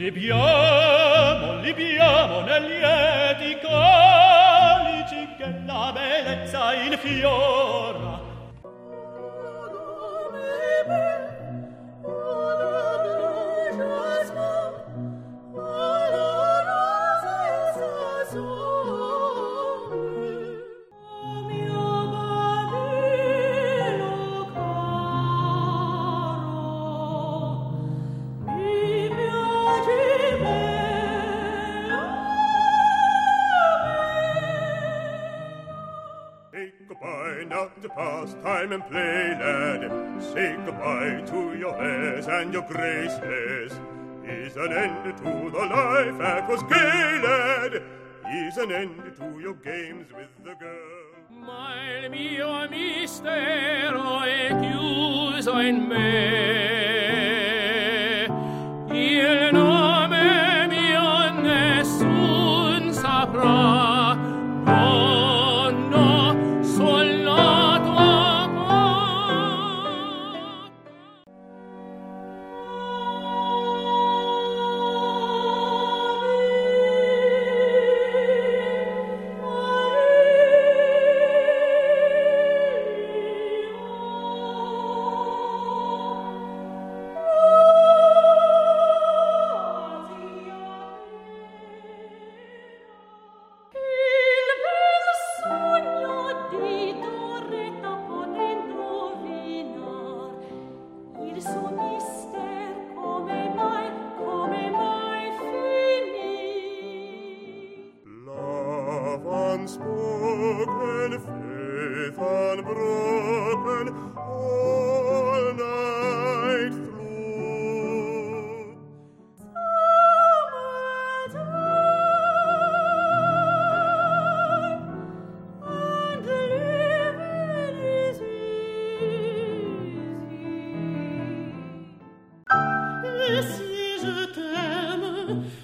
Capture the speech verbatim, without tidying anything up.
Libiamo, libiamo negli lieti calici che la bellezza infiora. To pass time and play, lad. Say goodbye to your airs and your graces. Is an end to the life that was gay, lad. Is an end to your games with the girl. Ma il mio mistero è chiuso in me. Il nome mio nessun saprà. Unspoken, faith unbroken, all night through. Summertime, and living is easy. Et si je t'aime,